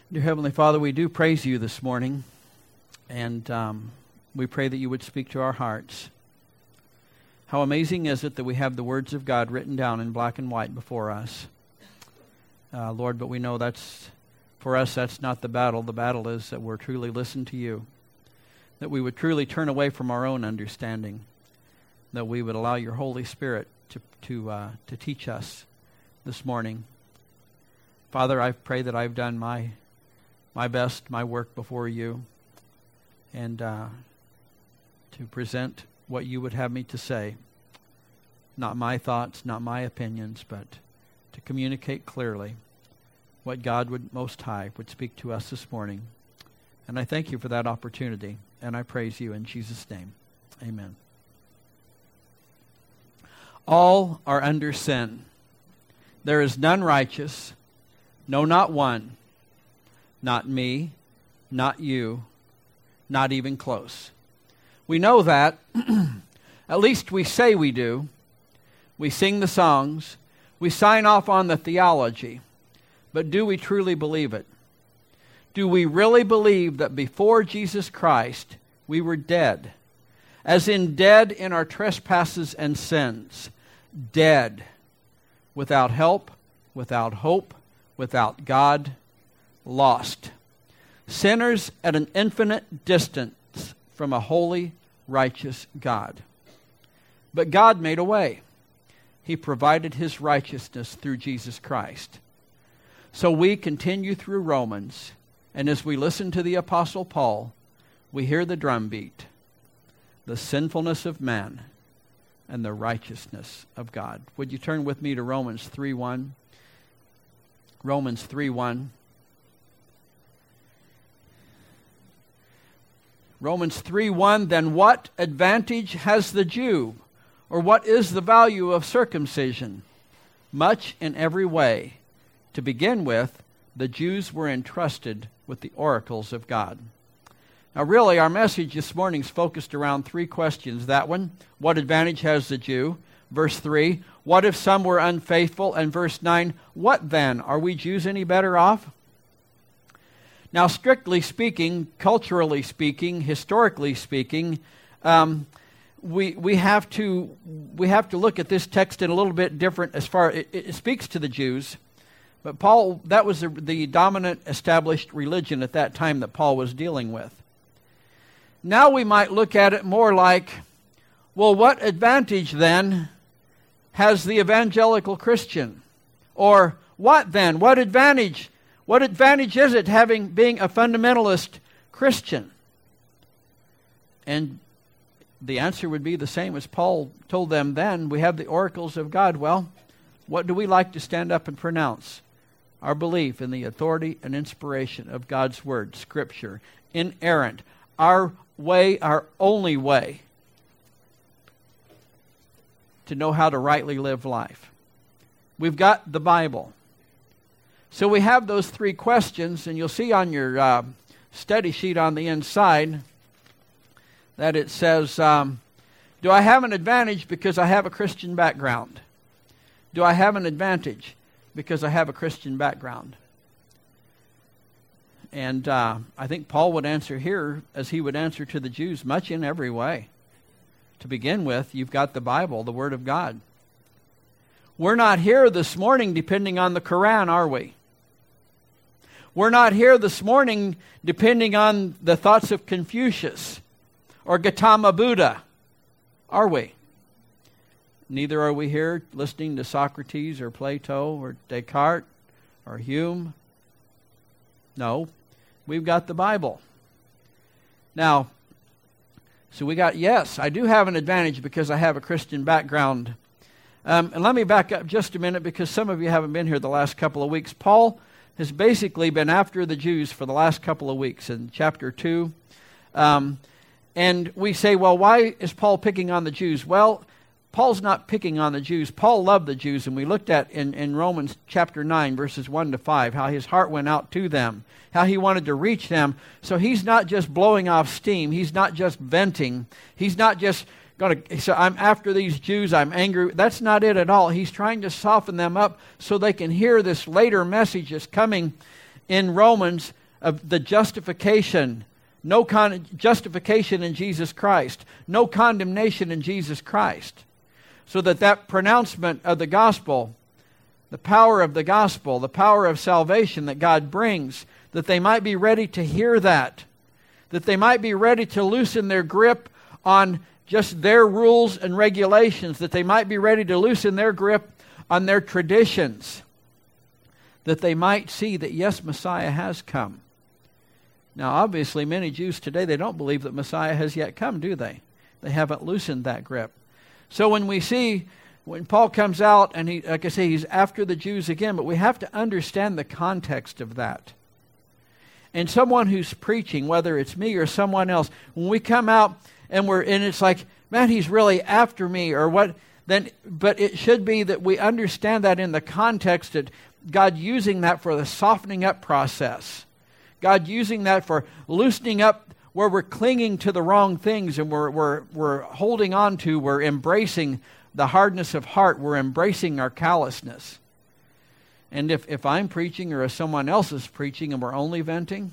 Dear Heavenly Father, we do praise you this morning, and we pray that you would speak to our hearts. How amazing is it that we have the words of God written down in black and white before us. Lord, but we know for us that's not the battle. The battle is that we're truly listen to you, that we would truly turn away from our own understanding, that we would allow your Holy Spirit to teach us this morning. Father, I pray that I've done my best, my work before you, and to present what you would have me to say. Not my thoughts, not my opinions, but to communicate clearly what God would Most High would speak to us this morning. And I thank you for that opportunity, and I praise you in Jesus' name. Amen. All are under sin. There is none righteous, no, not one. Not me, not you, not even close. We know that. At least we say we do. We sing the songs. We sign off on the theology. But do we truly believe it? Do we really believe that before Jesus Christ we were dead? As in dead in our trespasses and sins. Dead. Without help, without hope, without God. Lost. Sinners at an infinite distance from a holy, righteous God. But God made a way. He provided His righteousness through Jesus Christ. So we continue through Romans, and as we listen to the Apostle Paul, we hear the drumbeat, the sinfulness of man and the righteousness of God. Would you turn with me to Romans 3:1? Romans 3:1. Romans 3:1, then what advantage has the Jew? Or what is the value of circumcision? Much in every way. To begin with, the Jews were entrusted with the oracles of God. Now really, our message this morning is focused around three questions. That one, what advantage has the Jew? Verse 3, what if some were unfaithful? And verse 9, what then? Are we Jews any better off? Now, strictly speaking, culturally speaking, historically speaking, we have to look at this text in a little bit different as far it speaks to the Jews. But Paul, that was the dominant established religion at that time that Paul was dealing with. Now we might look at it more like, well, what advantage then has the evangelical Christian? Or what then? What advantage is it being a fundamentalist Christian? And the answer would be the same as Paul told them then. We have the oracles of God. Well, what do we like to stand up and pronounce? Our belief in the authority and inspiration of God's Word, Scripture, inerrant, our way, our only way to know how to rightly live life. We've got the Bible. So we have those three questions, and you'll see on your study sheet on the inside that it says, do I have an advantage because I have a Christian background? Do I have an advantage because I have a Christian background? And I think Paul would answer here as he would answer to the Jews, much in every way. To begin with, you've got the Bible, the Word of God. We're not here this morning depending on the Quran, are we? We're not here this morning depending on the thoughts of Confucius or Gautama Buddha, are we? Neither are we here listening to Socrates or Plato or Descartes or Hume. No, we've got the Bible. Now, so we got, yes, I do have an advantage because I have a Christian background. And let me back up just a minute because some of you haven't been here the last couple of weeks. Paul has basically been after the Jews for the last couple of weeks in chapter 2. And we say, well, why is Paul picking on the Jews? Well, Paul's not picking on the Jews. Paul loved the Jews, and we looked at in Romans chapter 9, verses 1 to 5, how his heart went out to them, how he wanted to reach them. So he's not just blowing off steam. He's not just venting. He's not just going to, so I'm after these Jews, I'm angry. That's not it at all. He's trying to soften them up so they can hear this later message that's coming in Romans of the justification. Justification in Jesus Christ. No condemnation in Jesus Christ. So that pronouncement of the gospel, the power of the gospel, the power of salvation that God brings, that they might be ready to hear that they might be ready to loosen their grip on just their rules and regulations, that they might be ready to loosen their grip on their traditions, that they might see that, yes, Messiah has come. Now, obviously, many Jews today, they don't believe that Messiah has yet come, do they? They haven't loosened that grip. So when Paul comes out, and he, like I say, he's after the Jews again, but we have to understand the context of that. And someone who's preaching, whether it's me or someone else, when we come out and it's like, man, he's really after me, or what? But it should be that we understand that in the context that God using that for the softening up process. God using that for loosening up where we're clinging to the wrong things, and we're holding on to, we're embracing the hardness of heart, we're embracing our callousness. And if I'm preaching or if someone else is preaching and we're only venting,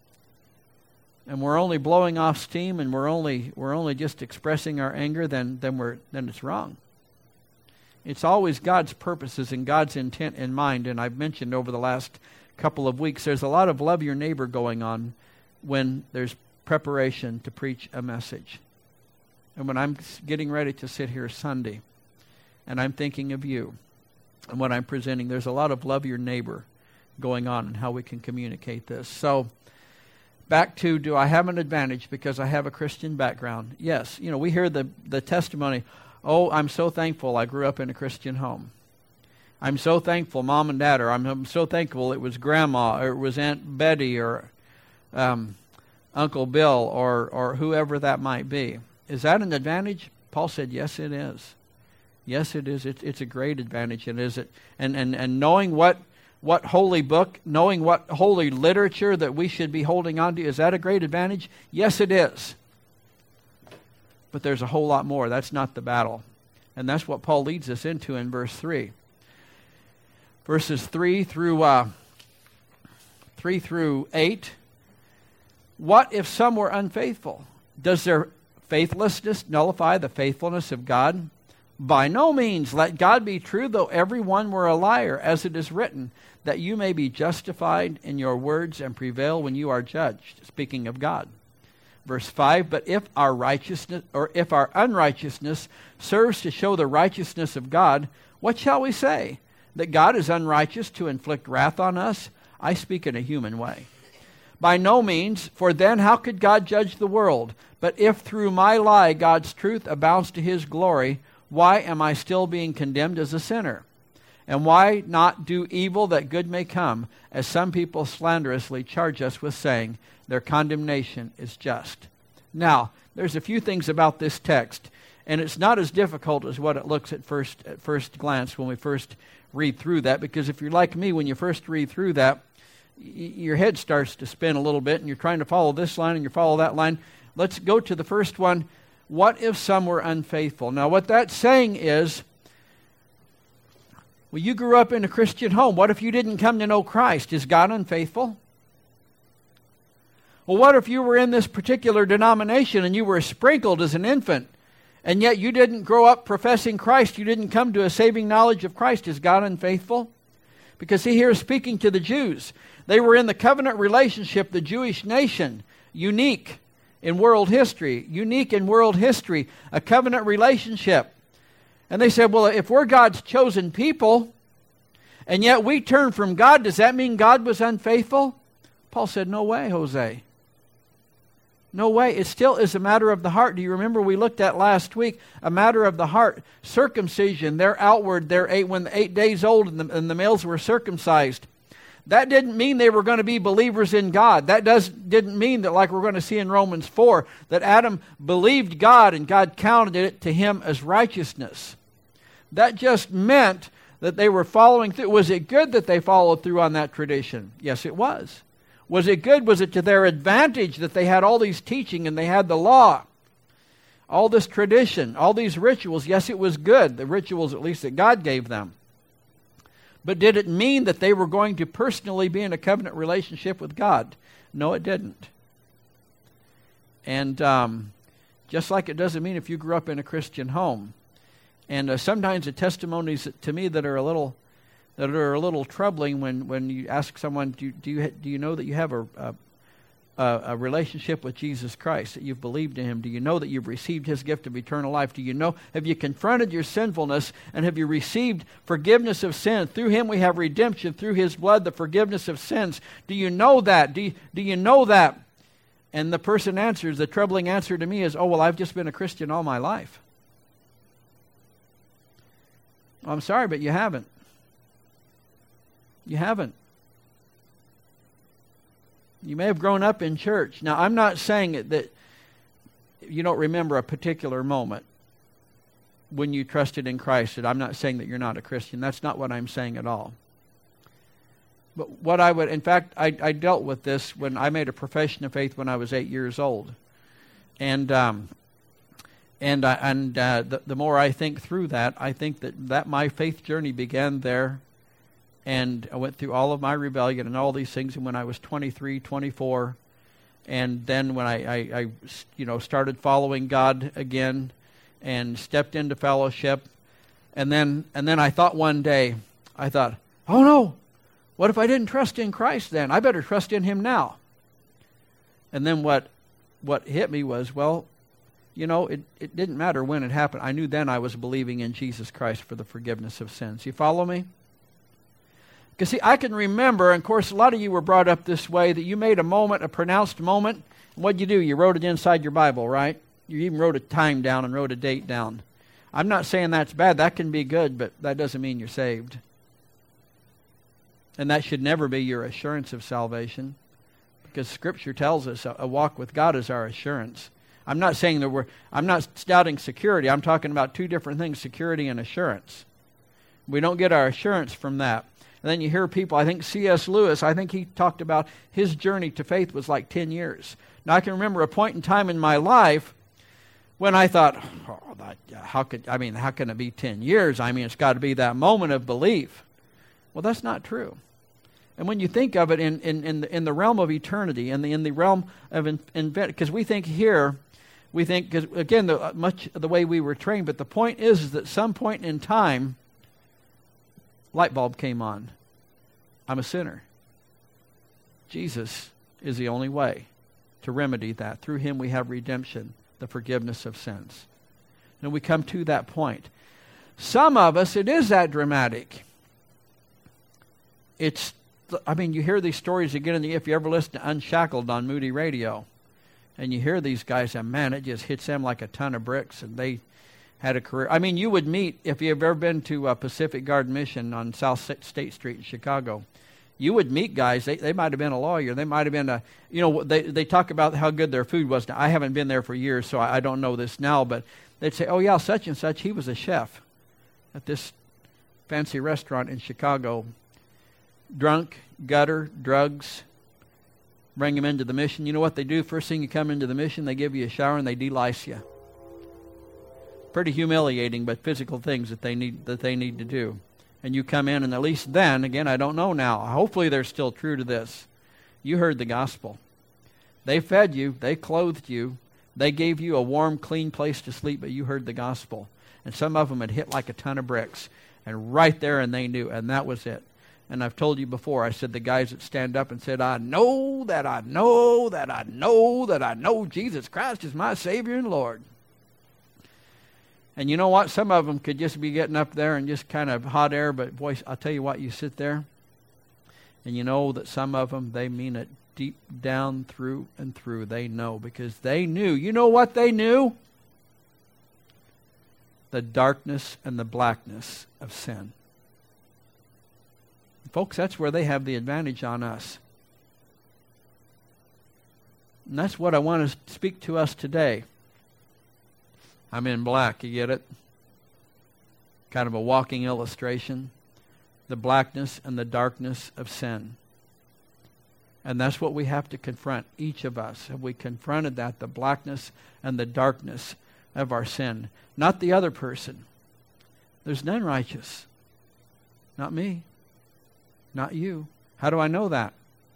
and we're only blowing off steam, and we're only just expressing our anger, then it's wrong. It's always God's purposes and God's intent in mind. And I've mentioned over the last couple of weeks, there's a lot of love your neighbor going on when there's preparation to preach a message. And when I'm getting ready to sit here Sunday, and I'm thinking of you, and what I'm presenting, there's a lot of love your neighbor going on and how we can communicate this. So, back to, do I have an advantage because I have a Christian background? Yes. We hear the testimony, oh, I'm so thankful I grew up in a Christian home. I'm so thankful Mom and Dad, or I'm so thankful it was Grandma, or it was Aunt Betty, or Uncle Bill, or whoever that might be. Is that an advantage? Paul said, yes, it is. Yes, it is. It's a great advantage. And is it? And knowing what holy book, knowing what holy literature that we should be holding on to, is that a great advantage? Yes, it is. But there's a whole lot more. That's not the battle. And that's what Paul leads us into in verse 3. Verses 3 through 8. What if some were unfaithful? Does their faithlessness nullify the faithfulness of God? By no means. Let God be true, though every one were a liar, as it is written, that you may be justified in your words and prevail when you are judged. Speaking of God. Verse 5, but if our righteousness, or if our unrighteousness serves to show the righteousness of God, what shall we say? That God is unrighteous to inflict wrath on us? I speak in a human way. By no means, for then how could God judge the world? But if through my lie God's truth abounds to his glory, why am I still being condemned as a sinner? And why not do evil that good may come, as some people slanderously charge us with saying, their condemnation is just. Now, there's a few things about this text, and it's not as difficult as what it looks at first glance when we first read through that, because if you're like me, when you first read through that, your head starts to spin a little bit, and you're trying to follow this line and you follow that line. Let's go to the first one. What if some were unfaithful? Now, what that's saying is, well, you grew up in a Christian home. What if you didn't come to know Christ? Is God unfaithful? Well, what if you were in this particular denomination and you were sprinkled as an infant, and yet you didn't grow up professing Christ? You didn't come to a saving knowledge of Christ. Is God unfaithful? Because he here is speaking to the Jews. They were in the covenant relationship, the Jewish nation, unique in world history, a covenant relationship. And they said, well, if we're God's chosen people, and yet we turn from God, does that mean God was unfaithful? Paul said, no way, Jose. No way. It still is a matter of the heart. Do you remember we looked at last week? A matter of the heart. Circumcision, they're outward, when 8 days old and the males were circumcised. That didn't mean they were going to be believers in God. That didn't mean that, like we're going to see in Romans 4, that Adam believed God and God counted it to him as righteousness. That just meant that they were following through. Was it good that they followed through on that tradition? Yes, it was. Was it good? Was it to their advantage that they had all these teaching and they had the law? All this tradition, all these rituals? Yes, it was good. The rituals, at least, that God gave them. But did it mean that they were going to personally be in a covenant relationship with God? No, it didn't. And just like it doesn't mean if you grew up in a Christian home. And sometimes the testimonies to me that are a little troubling when you ask someone, do you know that you have a relationship with Jesus Christ, that you've believed in Him? Do you know that you've received His gift of eternal life? Do you know, have you confronted your sinfulness, and have you received forgiveness of sin? Through Him we have redemption, through His blood the forgiveness of sins. Do you know that? Do you know that? And the person answers, the troubling answer to me is, oh, well, I've just been a Christian all my life. Well, I'm sorry, but you haven't. You haven't. You may have grown up in church. Now, I'm not saying that you don't remember a particular moment when you trusted in Christ. And I'm not saying that you're not a Christian. That's not what I'm saying at all. But what I would, in fact, I dealt with this when I made a profession of faith when I was 8 years old. And the more I think through that, I think that my faith journey began there. And I went through all of my rebellion and all these things. And when I was 23, 24, and then when I started following God again and stepped into fellowship, and then I thought one day, oh no, what if I didn't trust in Christ then? I better trust in Him now. And then what hit me was, well, it didn't matter when it happened. I knew then I was believing in Jesus Christ for the forgiveness of sins. You follow me? Because see, I can remember, and of course a lot of you were brought up this way, that you made a pronounced moment, and what'd you do? You wrote it inside your Bible, right? You even wrote a time down and wrote a date down. I'm not saying that's bad. That can be good, but that doesn't mean you're saved. And that should never be your assurance of salvation, because Scripture tells us a walk with God is our assurance. I'm not saying I'm not doubting security. I'm talking about two different things, security and assurance. We don't get our assurance from that. And then you hear people, I think C.S. Lewis, I think he talked about his journey to faith was like 10 years. Now I can remember a point in time in my life when I thought, how can it be 10 years? I mean, it's got to be that moment of belief. Well, that's not true. And when you think of it in the realm of eternity, in the realm of because we think here, because again, much of the way we were trained, but the point is that some point in time, light bulb came on. I'm a sinner. Jesus is the only way to remedy that. Through Him we have redemption, the forgiveness of sins. And we come to that point. Some of us, it is that dramatic. You hear these stories again, if you ever listen to Unshackled on Moody Radio, and you hear these guys, and man, it just hits them like a ton of bricks, and they had a career. I mean, you would meet, if you've ever been to Pacific Garden Mission on South State Street in Chicago, you would meet guys, they might have been a lawyer, they might have been they talk about how good their food was. Now, I haven't been there for years, so I don't know this now, but they'd say, oh yeah, such and such, he was a chef at this fancy restaurant in Chicago. Drunk, gutter, drugs, bring him into the mission. You know what they do? First thing you come into the mission, they give you a shower and they delice you. Pretty humiliating, but physical things that they need to do. And you come in, and at least then, again, I don't know now. Hopefully they're still true to this. You heard the gospel. They fed you, they clothed you, they gave you a warm, clean place to sleep, but you heard the gospel. And some of them had hit like a ton of bricks. And right there, and they knew, and that was it. And I've told you before, I said the guys that stand up and said, I know that I know that I know that I know Jesus Christ is my Savior and Lord. And you know what? Some of them could just be getting up there and just kind of hot air, but boy, I'll tell you what, you sit there, and you know that some of them, they mean it deep down through and through. They know, because they knew. You know what they knew? The darkness and the blackness of sin. Folks, that's where they have the advantage on us. And that's what I want to speak to us today. I'm in black, you get it? Kind of a walking illustration. The blackness and the darkness of sin. And that's what we have to confront, each of us. Have we confronted that, the blackness and the darkness of our sin? Not the other person. There's none righteous. Not me. not you. How do I know that?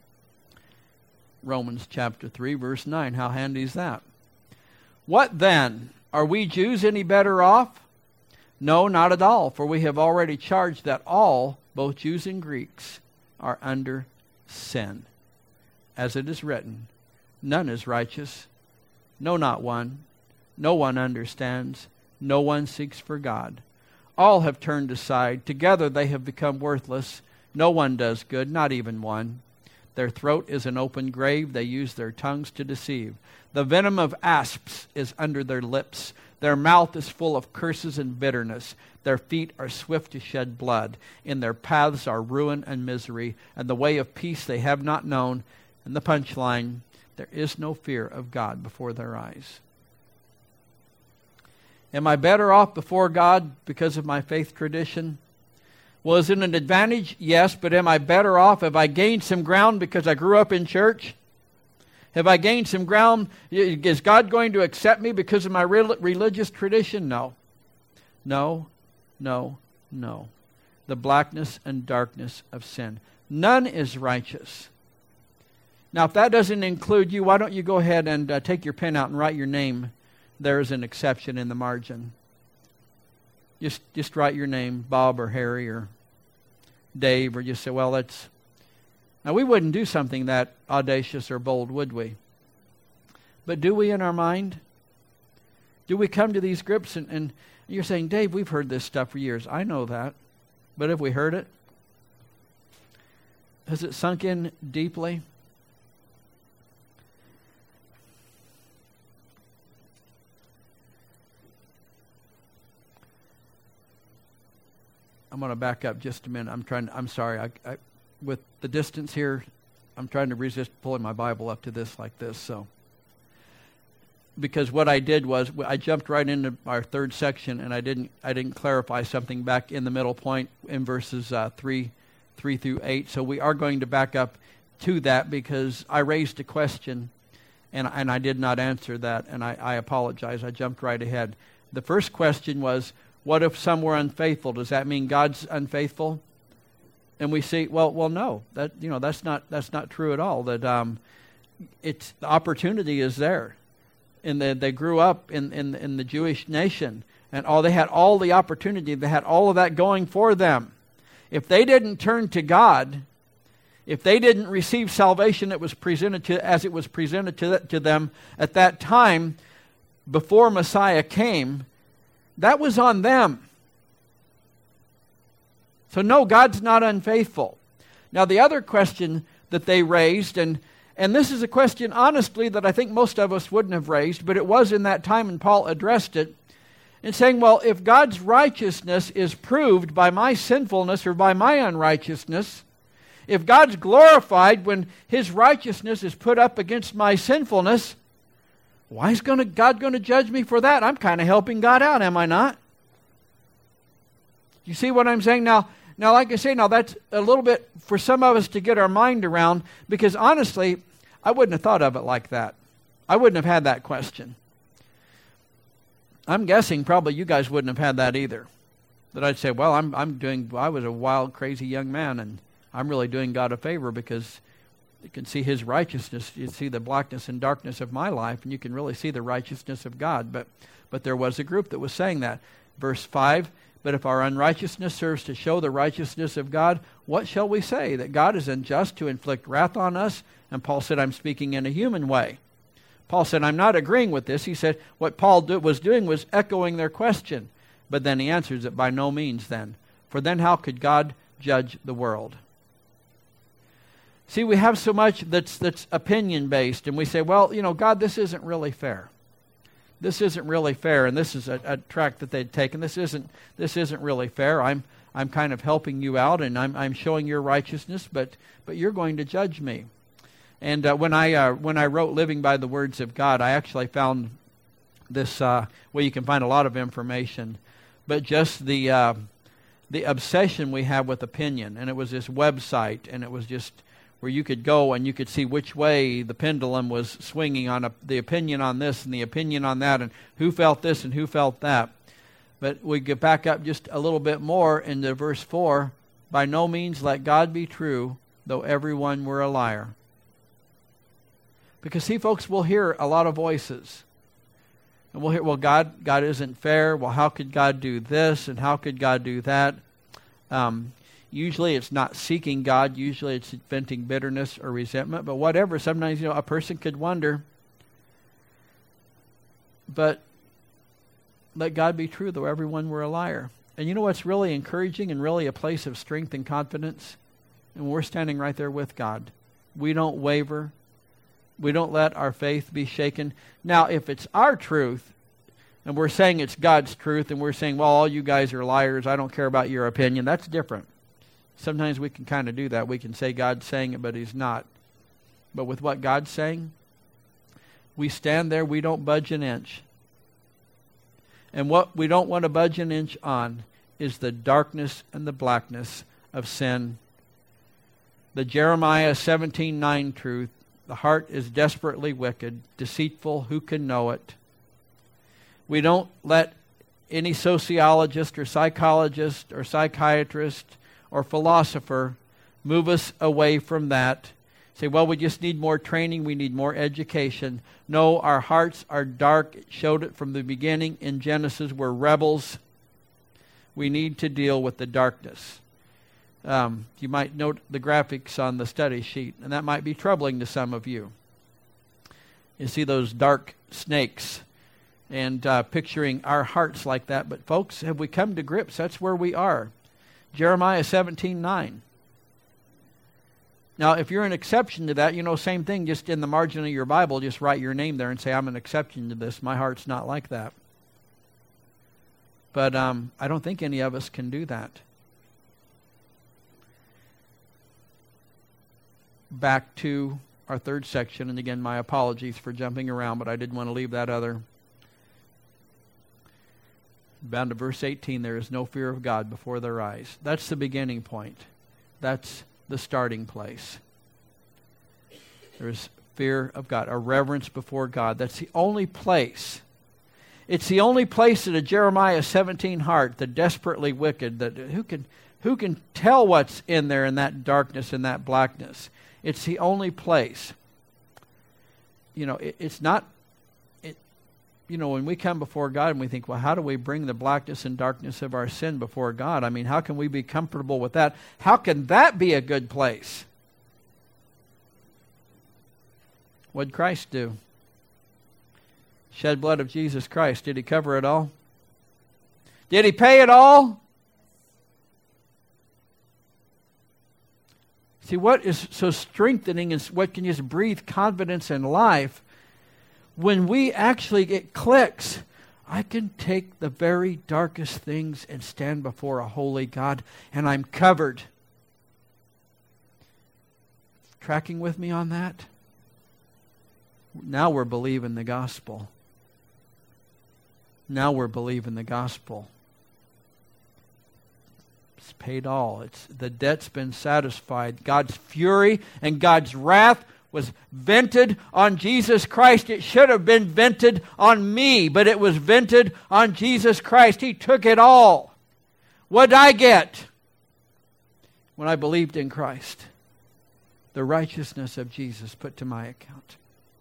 Romans chapter 3, verse 9. How handy is that? What then? Are we Jews any better off? No, not at all, for we have already charged that all, both Jews and Greeks, are under sin. As it is written, none is righteous, no, not one. No one understands, no one seeks for God. All have turned aside, together they have become worthless. No one does good, not even one. Their throat is an open grave, they use their tongues to deceive. The venom of asps is under their lips. Their mouth is full of curses and bitterness. Their feet are swift to shed blood. In their paths are ruin and misery, and the way of peace they have not known. And the punchline, there is no fear of God before their eyes. Am I better off before God because of my faith tradition? Well, is it an advantage? Yes, but am I better off? Have I gained some ground because I grew up in church? Have I gained some ground? Is God going to accept me because of my religious tradition? No. No, no, no. The blackness and darkness of sin. None is righteous. Now, if that doesn't include you, why don't you go ahead and take your pen out and write your name. There is an exception in the margin. Just write your name, Bob or Harry or Dave, or just say, well, that's... Now, we wouldn't do something that audacious or bold, would we? But do we in our mind? Do we come to these grips and you're saying, Dave, we've heard this stuff for years. I know that. But have we heard it? Has it sunk in deeply? I'm going to back up just a minute. I'm sorry. I with the distance here, I'm trying to resist pulling my Bible up to this like this. So, because what I did was I jumped right into our third section, and I didn't clarify something back in the middle point in verses 3 through 8. So we are going to back up to that because I raised a question, and I did not answer that, and I apologize. I jumped right ahead. The first question was, what if some were unfaithful? Does that mean God's unfaithful? And we see, well, no, that's not true at all. That it's the opportunity is there, and they grew up in the Jewish nation, and they had all the opportunity. They had all of that going for them. If they didn't turn to God, if they didn't receive salvation, it was presented to them at that time before Messiah came. That was on them. So no, God's not unfaithful. Now the other question that they raised, and this is a question honestly that I think most of us wouldn't have raised, but it was in that time and Paul addressed it, in saying, well, if God's righteousness is proved by my sinfulness or by my unrighteousness, if God's glorified when His righteousness is put up against my sinfulness, why is God going to judge me for that? I'm kind of helping God out, am I not? You see what I'm saying? Now, like I say, that's a little bit for some of us to get our mind around, because honestly, I wouldn't have thought of it like that. I wouldn't have had that question. I'm guessing probably you guys wouldn't have had that either. That I'd say, well, I was a wild, crazy young man, and I'm really doing God a favor because you can see His righteousness. You see the blackness and darkness of my life, and you can really see the righteousness of God. But there was a group that was saying that. Verse 5, but if our unrighteousness serves to show the righteousness of God, what shall we say? That God is unjust to inflict wrath on us? And Paul said, I'm speaking in a human way. Paul said, I'm not agreeing with this. He said, what Paul was doing was echoing their question. But then he answers it, by no means then. For then how could God judge the world? See, we have so much that's opinion-based, and we say, well, God, this isn't really fair. This isn't really fair, and this is a track that they'd taken. This isn't really fair. I'm kind of helping you out, and I'm showing your righteousness, but you're going to judge me. And when I wrote Living by the Words of God, I actually found this you can find a lot of information, but just the obsession we have with opinion. And it was this website, and it was just where you could go and you could see which way the pendulum was swinging on the opinion on this and the opinion on that, and who felt this and who felt that. But we get back up just a little bit more into verse 4. By no means let God be true, though everyone were a liar. Because see, folks, we'll hear a lot of voices. And we'll hear, well, God isn't fair. Well, how could God do this? And how could God do that? Usually it's not seeking God. Usually it's venting bitterness or resentment. But whatever, sometimes, a person could wonder. But let God be true, though everyone were a liar. And you know what's really encouraging and really a place of strength and confidence? And we're standing right there with God. We don't waver. We don't let our faith be shaken. Now, if it's our truth, and we're saying it's God's truth, and we're saying, well, all you guys are liars, I don't care about your opinion, that's different. Sometimes we can kind of do that. We can say God's saying it, but He's not. But with what God's saying, we stand there, we don't budge an inch. And what we don't want to budge an inch on is the darkness and the blackness of sin. The Jeremiah 17:9 truth, the heart is desperately wicked, deceitful, who can know it? We don't let any sociologist or psychologist or psychiatrist or philosopher move us away from that. Say, well, we just need more training, we need more education. No, our hearts are dark. It showed it from the beginning in Genesis. We're rebels. We need to deal with the darkness. You might note the graphics on the study sheet, and that might be troubling to some of you. You see those dark snakes and picturing our hearts like that. But folks, have we come to grips? That's where we are. Jeremiah 17:9. Now, if you're an exception to that, same thing, just in the margin of your Bible, just write your name there and say, I'm an exception to this. My heart's not like that. But I don't think any of us can do that. Back to our third section, and again, my apologies for jumping around, but I did want to leave that other. Down to verse 18, there is no fear of God before their eyes. That's the beginning point. That's the starting place. There's fear of God, a reverence before God. That's the only place. It's the only place in a Jeremiah 17 heart, the desperately wicked, that who can tell what's in there in that darkness and that blackness. It's the only place. It's not, when we come before God and we think, well, how do we bring the blackness and darkness of our sin before God? I mean, how can we be comfortable with that? How can that be a good place? What did Christ do? Shed blood of Jesus Christ. Did He cover it all? Did He pay it all? See, what is so strengthening is what can just breathe confidence in life when we actually get clicks. I can take the very darkest things and stand before a holy God, and I'm covered. Tracking with me on that? Now we're believing the gospel. Now we're believing the gospel. It's paid all. The debt's been satisfied. God's fury and God's wrath was vented on Jesus Christ. It should have been vented on me, but it was vented on Jesus Christ. He took it all. What did I get when I believed in Christ? The righteousness of Jesus put to my account.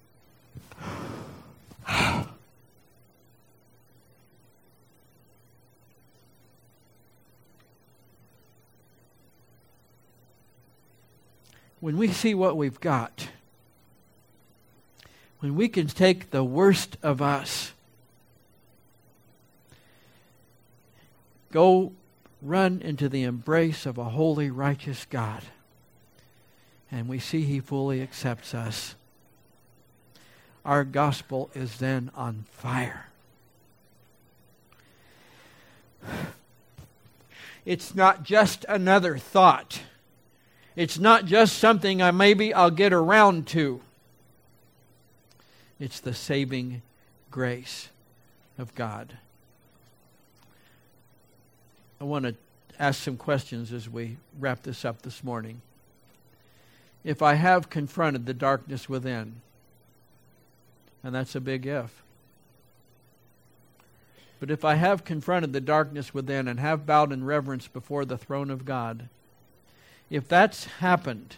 When we see what we've got, when we can take the worst of us, go run into the embrace of a holy, righteous God, and we see He fully accepts us, our gospel is then on fire. It's not just another thought. It's not just something I'll get around to. It's the saving grace of God. I want to ask some questions as we wrap this up this morning. If I have confronted the darkness within, and that's a big if, but if I have confronted the darkness within and have bowed in reverence before the throne of God, if that's happened,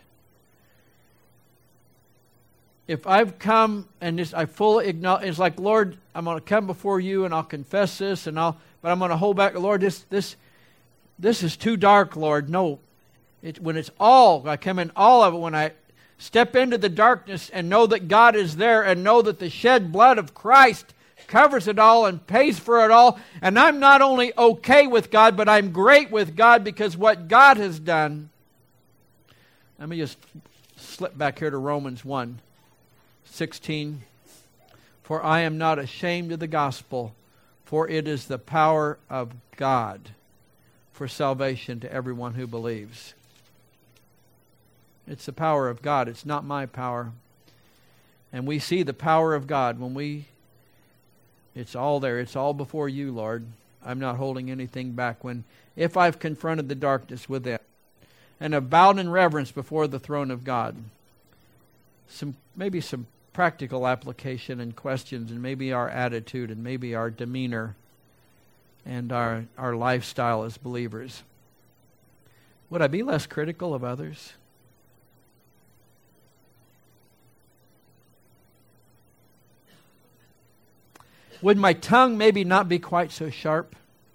if I've come and I fully acknowledge, it's like, Lord, I'm going to come before you and I'll confess this, but I'm going to hold back. Lord, this is too dark, Lord. No, when it's all, I come in all of it, when I step into the darkness and know that God is there and know that the shed blood of Christ covers it all and pays for it all. And I'm not only okay with God, but I'm great with God because what God has done. Let me just slip back here to Romans 1:16. For I am not ashamed of the gospel, for it is the power of God for salvation to everyone who believes. It's the power of God. It's not my power. And we see the power of God when it's all there. It's all before you, Lord. I'm not holding anything back. If I've confronted the darkness with it and have bowed in reverence before the throne of God, maybe some practical application and questions, and maybe our attitude and maybe our demeanor and our lifestyle as believers. Would I be less critical of others? Would my tongue maybe not be quite so sharp?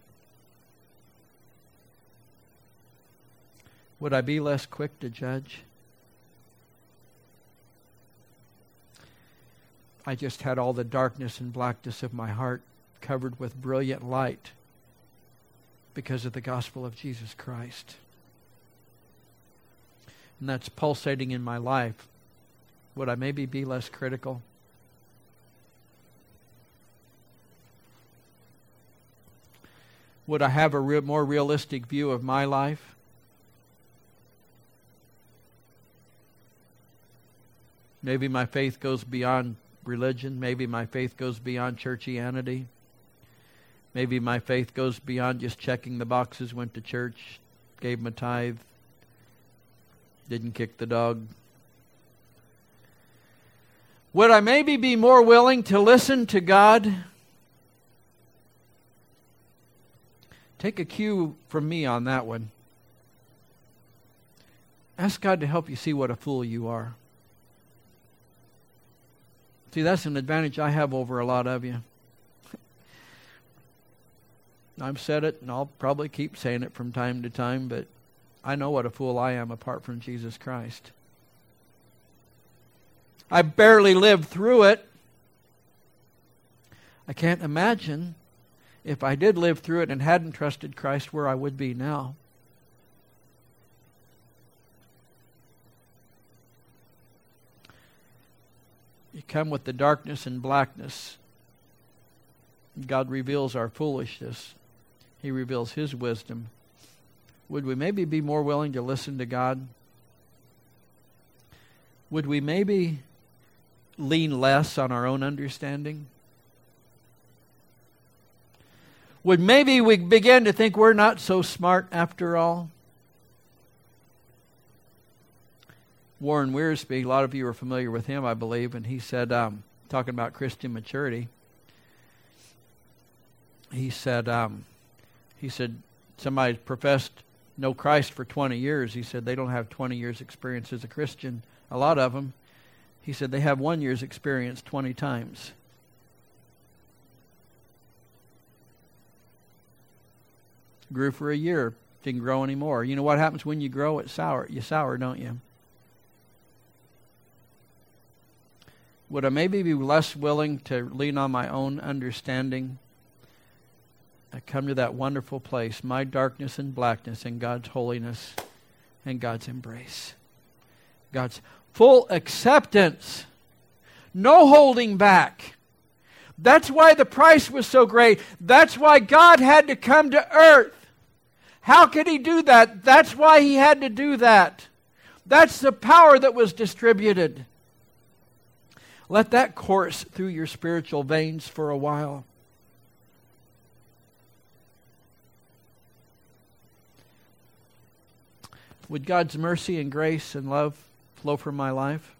Would I be less quick to judge? I just had all the darkness and blackness of my heart covered with brilliant light because of the gospel of Jesus Christ. And that's pulsating in my life. Would I maybe be less critical? Would I have a more realistic view of my life? Maybe my faith goes beyond religion. Maybe my faith goes beyond churchianity. Maybe my faith goes beyond just checking the boxes, went to church, gave my tithe, didn't kick the dog. Would I maybe be more willing to listen to God? Take a cue from me on that one. Ask God to help you see what a fool you are. See, that's an advantage I have over a lot of you. I've said it, and I'll probably keep saying it from time to time, but I know what a fool I am apart from Jesus Christ. I barely lived through it. I can't imagine if I did live through it and hadn't trusted Christ where I would be now. You come with the darkness and blackness. God reveals our foolishness. He reveals His wisdom. Would we maybe be more willing to listen to God? Would we maybe lean less on our own understanding? Would maybe we begin to think we're not so smart after all? Warren Wiersbe, a lot of you are familiar with him, I believe, and he said, talking about Christian maturity, he said somebody professed know Christ for 20 years. He said they don't have 20 years experience as a Christian. A lot of them, he said they have 1 year's experience 20 times. Grew for a year, didn't grow anymore. You know what happens when you grow? It's sour. You sour, don't you? Would I maybe be less willing to lean on my own understanding? I come to that wonderful place, my darkness and blackness and God's holiness and God's embrace. God's full acceptance. No holding back. That's why the price was so great. That's why God had to come to earth. How could He do that? That's why He had to do that. That's the power that was distributed. Let that course through your spiritual veins for a while. Would God's mercy and grace and love flow from my life?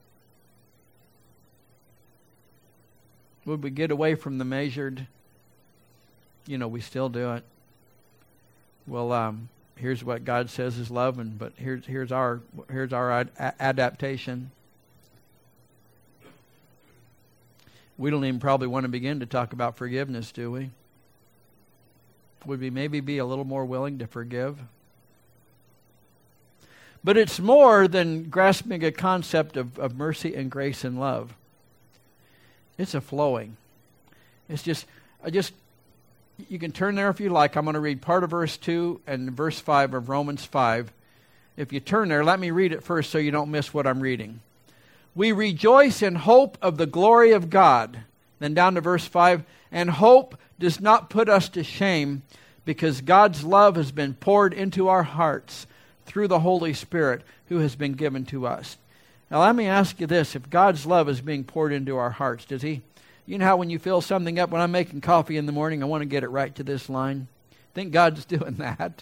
Would we get away from the measured? We still do it. Well, here's what God says is love, but here's our adaptation. We don't even probably want to begin to talk about forgiveness, do we? Would we maybe be a little more willing to forgive? But it's more than grasping a concept of mercy and grace and love. It's a flowing. It's just, you can turn there if you like. I'm going to read part of verse 2 and verse 5 of Romans 5. If you turn there, let me read it first so you don't miss what I'm reading. We rejoice in hope of the glory of God. Then down to verse 5. And hope does not put us to shame, because God's love has been poured into our hearts through the Holy Spirit who has been given to us. Now let me ask you this. If God's love is being poured into our hearts, does He? You know how when you fill something up, when I'm making coffee in the morning, I want to get it right to this line? I think God's doing that.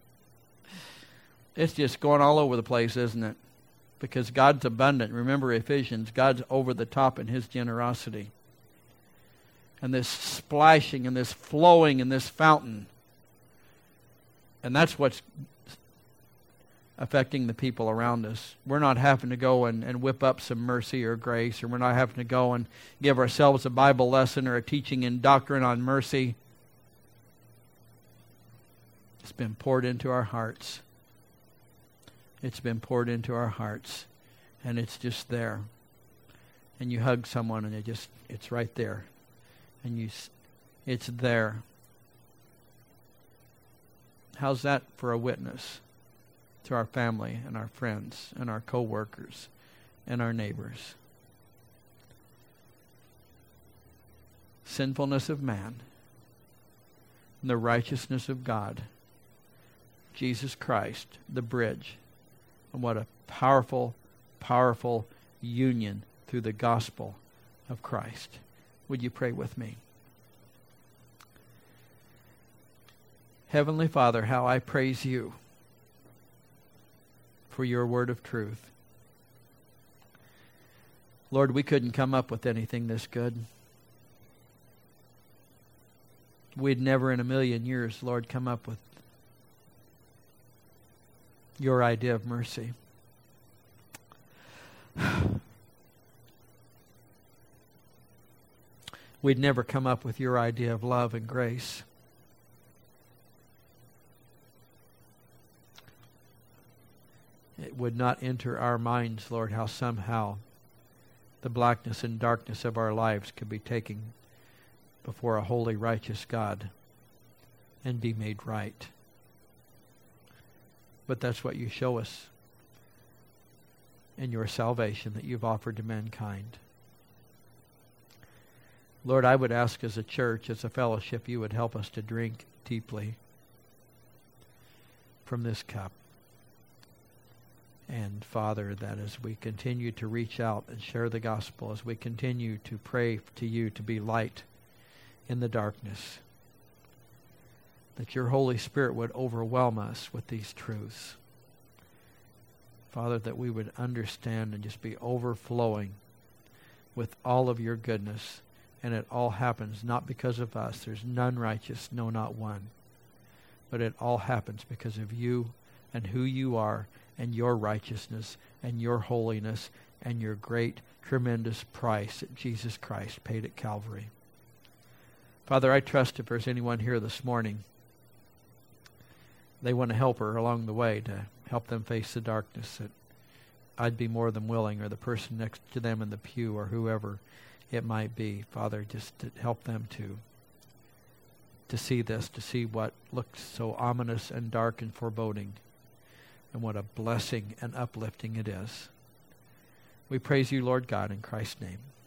It's just going all over the place, isn't it? Because God's abundant. Remember Ephesians, God's over the top in His generosity. And this splashing and this flowing in this fountain. And that's what's affecting the people around us. We're not having to go and whip up some mercy or grace, or we're not having to go and give ourselves a Bible lesson or a teaching in doctrine on mercy. It's been poured into our hearts. It's been poured into our hearts, and it's just there. And you hug someone, and it's right there. And it's there. How's that for a witness to our family and our friends and our co-workers and our neighbors? Sinfulness of man and the righteousness of God. Jesus Christ, the bridge. And what a powerful, powerful union through the gospel of Christ. Would you pray with me? Heavenly Father, how I praise You for Your word of truth. Lord, we couldn't come up with anything this good. We'd never in a million years, Lord, come up with Your idea of mercy. We'd never come up with Your idea of love and grace. It would not enter our minds, Lord, how somehow the blackness and darkness of our lives could be taken before a holy, righteous God and be made right. But that's what You show us in Your salvation that You've offered to mankind. Lord, I would ask as a church, as a fellowship, You would help us to drink deeply from this cup. And Father, that as we continue to reach out and share the gospel, as we continue to pray to You to be light in the darkness, that Your Holy Spirit would overwhelm us with these truths. Father, that we would understand and just be overflowing with all of Your goodness. And it all happens not because of us. There's none righteous, no, not one. But it all happens because of You and who You are, and Your righteousness and Your holiness and Your great, tremendous price that Jesus Christ paid at Calvary. Father, I trust if there's anyone here this morning, they want to help her along the way to help them face the darkness, that I'd be more than willing, or the person next to them in the pew, or whoever it might be, Father, just to help them to see this, to see what looks so ominous and dark and foreboding, and what a blessing and uplifting it is. We praise You, Lord God, in Christ's name.